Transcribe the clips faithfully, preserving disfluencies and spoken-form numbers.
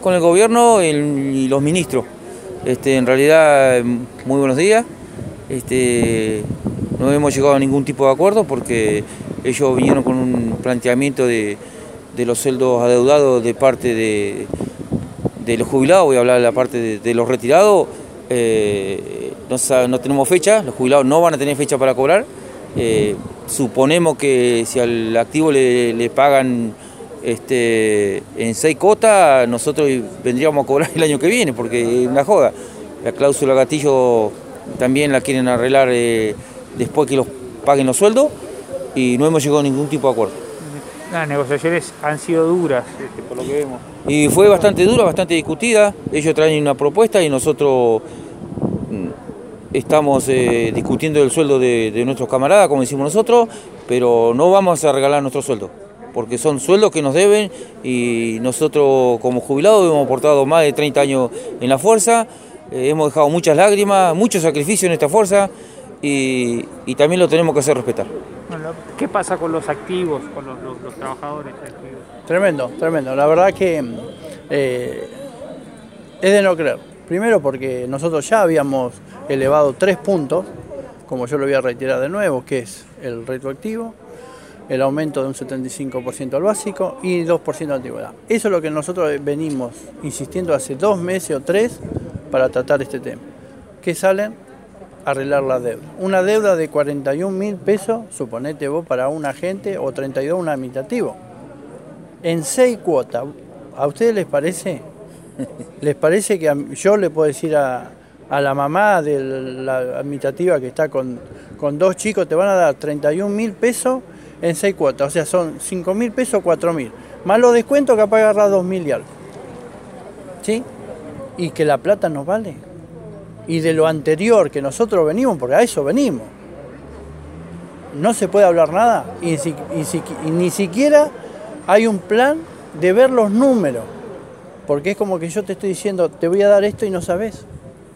con el gobierno y los ministros. Este, en realidad, muy buenos días. Este, no hemos llegado a ningún tipo de acuerdo porque ellos vinieron con un planteamiento de, de los sueldos adeudados de parte de, de los jubilados. Voy a hablar de la parte de, de los retirados. Eh, no, no tenemos fecha, los jubilados no van a tener fecha para cobrar. Eh, suponemos que si al activo le, le pagan este, en seis cuotas, nosotros vendríamos a cobrar el año que viene, porque es una joda. La cláusula gatillo también la quieren arreglar eh, después que los paguen los sueldos y no hemos llegado a ningún tipo de acuerdo. Las negociaciones han sido duras, este, por lo que vemos. Y fue bastante dura, bastante discutida. Ellos traen una propuesta y nosotros estamos eh, discutiendo el sueldo de, de nuestros camaradas, como decimos nosotros, pero no vamos a regalar nuestro sueldo, porque son sueldos que nos deben y nosotros como jubilados hemos aportado más de treinta años en la fuerza, eh, hemos dejado muchas lágrimas, mucho sacrificio en esta fuerza y, y también lo tenemos que hacer respetar. Bueno, ¿qué pasa con los activos, con los, los, los trabajadores activos? Tremendo, tremendo. La verdad que eh, es de no creer. Primero porque nosotros ya habíamos elevado tres puntos, como yo lo voy a reiterar de nuevo, que es el retroactivo, el aumento de un setenta y cinco por ciento al básico y dos por ciento de antigüedad. Eso es lo que nosotros venimos insistiendo hace dos meses o tres para tratar este tema. ¿Qué salen? Arreglar la deuda. Una deuda de cuarenta y un mil pesos, suponete vos, para un agente, o treinta y dos un administrativo. En seis cuotas, ¿a ustedes les parece? ¿Les parece que yo le puedo decir a, a la mamá de la administrativa que está con, con dos chicos, te van a dar treinta y un mil pesos en seis cuotas? O sea, son cinco mil pesos, cuatro mil. Más los descuentos, capaz de agarrar dos mil y algo. ¿Sí? Y que la plata nos vale. Y de lo anterior que nosotros venimos, porque a eso venimos, no se puede hablar nada y, si, y, si, y ni siquiera hay un plan de ver los números. Porque es como que yo te estoy diciendo, te voy a dar esto y no sabes.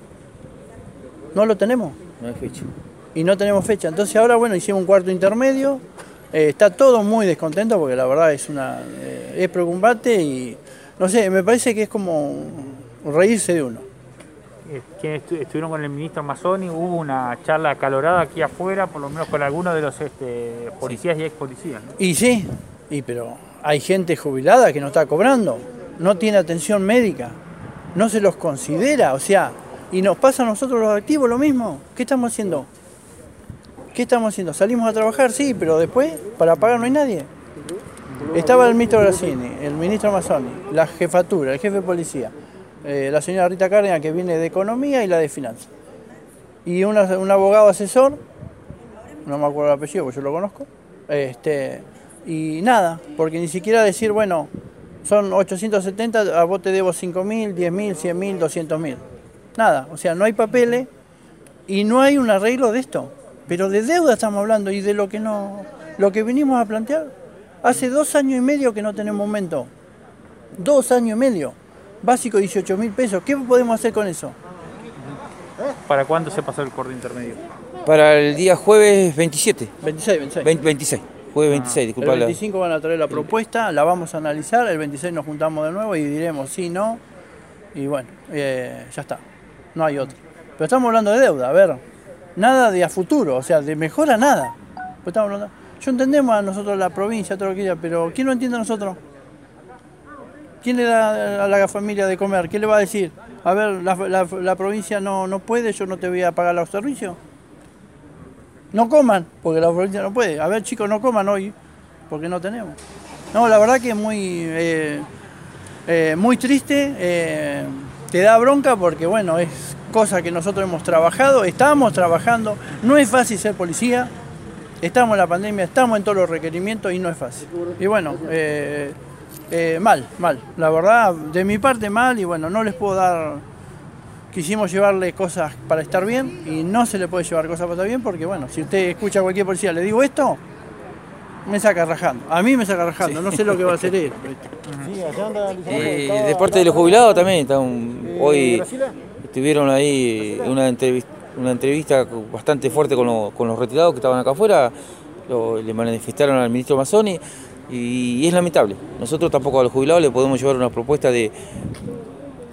No lo tenemos. No hay fecha. Y no tenemos fecha. Entonces ahora, bueno, hicimos un cuarto intermedio. Eh, está todo muy descontento porque la verdad es una eh, es preocupante y, no sé, me parece que es como reírse de uno. Quienes estuvieron con el ministro Mazzoni, hubo una charla acalorada aquí afuera, por lo menos con algunos de los este, policías sí. y ex policías, ¿no? Y sí, y pero hay gente jubilada que no está cobrando. No tiene atención médica, no se los considera, o sea, y nos pasa a nosotros los activos lo mismo. ¿Qué estamos haciendo? ¿Qué estamos haciendo? Salimos a trabajar, sí, pero después para pagar no hay nadie. Estaba el ministro Grassini, el ministro Mazzoni, la jefatura, el jefe de policía, eh, la señora Rita Cárdenas, que viene de Economía y la de Finanzas, y una, un abogado asesor, no me acuerdo el apellido porque yo lo conozco, este, y nada, porque ni siquiera decir, bueno, son ochocientos setenta, a vos te debo cinco mil, diez mil, cien mil, doscientos mil. Nada, o sea, no hay papeles y no hay un arreglo de esto. Pero de deuda estamos hablando y de lo que no, lo que vinimos a plantear. Hace dos años y medio que no tenemos aumento. Dos años y medio. Básico dieciocho mil pesos. ¿Qué podemos hacer con eso? ¿Para cuándo se pasó el corte intermedio? Para el día jueves veintisiete. veintiséis, veintiséis. veinte, veintiséis. Jueves veintiséis, disculpa. El veinticinco van a traer la propuesta, la vamos a analizar, el veintiséis nos juntamos de nuevo y diremos sí, no, y bueno, eh, ya está, no hay otro. Pero estamos hablando de deuda, a ver, nada de a futuro, o sea, de mejora nada. Pues estamos hablando, yo entendemos a nosotros la provincia, todo lo que quiera, pero ¿quién lo entiende a nosotros? ¿Quién le da a la familia de comer? ¿Qué le va a decir? A ver, la, la, la provincia no, no puede, yo no te voy a pagar los servicios. No coman, porque la provincia no puede. A ver, chicos, no coman hoy, porque no tenemos. No, la verdad que es muy, eh, eh, muy triste. Eh, te da bronca porque, bueno, es cosa que nosotros hemos trabajado, estamos trabajando. No es fácil ser policía. Estamos en la pandemia, estamos en todos los requerimientos y no es fácil. Y bueno, eh, eh, mal, mal. La verdad, de mi parte mal y bueno, no les puedo dar... Quisimos llevarle cosas para estar bien y no se le puede llevar cosas para estar bien porque, bueno, si usted escucha a cualquier policía, le digo esto, me saca rajando. A mí me saca rajando, sí. No sé lo que va a hacer él. Eh, de parte de los jubilados también, están, hoy estuvieron ahí una entrevista, una entrevista bastante fuerte con, lo, con los retirados que estaban acá afuera, lo, le manifestaron al ministro Mazzoni y, y es lamentable. Nosotros tampoco a los jubilados le podemos llevar una propuesta de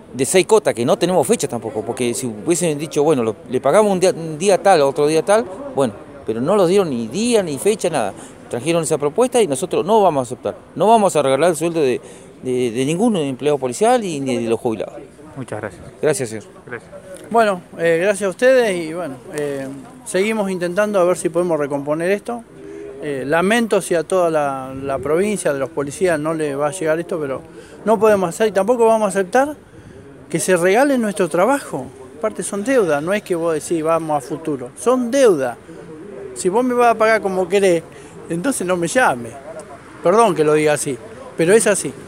de seis cotas, que no tenemos fecha tampoco, porque si hubiesen dicho, bueno, lo, le pagamos un día, un día tal, otro día tal, bueno, pero no nos dieron ni día, ni fecha, nada. Trajeron esa propuesta y nosotros no vamos a aceptar. No vamos a regalar el sueldo de, de, de ningún empleado policial y ni de los jubilados. Muchas gracias. Gracias, señor. Gracias. Bueno, eh, gracias a ustedes y bueno, eh, seguimos intentando a ver si podemos recomponer esto. Eh, lamento si a toda la, la provincia de los policías no le va a llegar esto, pero no podemos hacer y tampoco vamos a aceptar que se regale nuestro trabajo. Aparte son deudas, no es que vos decís vamos a futuro, son deudas. Si vos me vas a pagar como querés, entonces no me llames. Perdón que lo diga así, pero es así.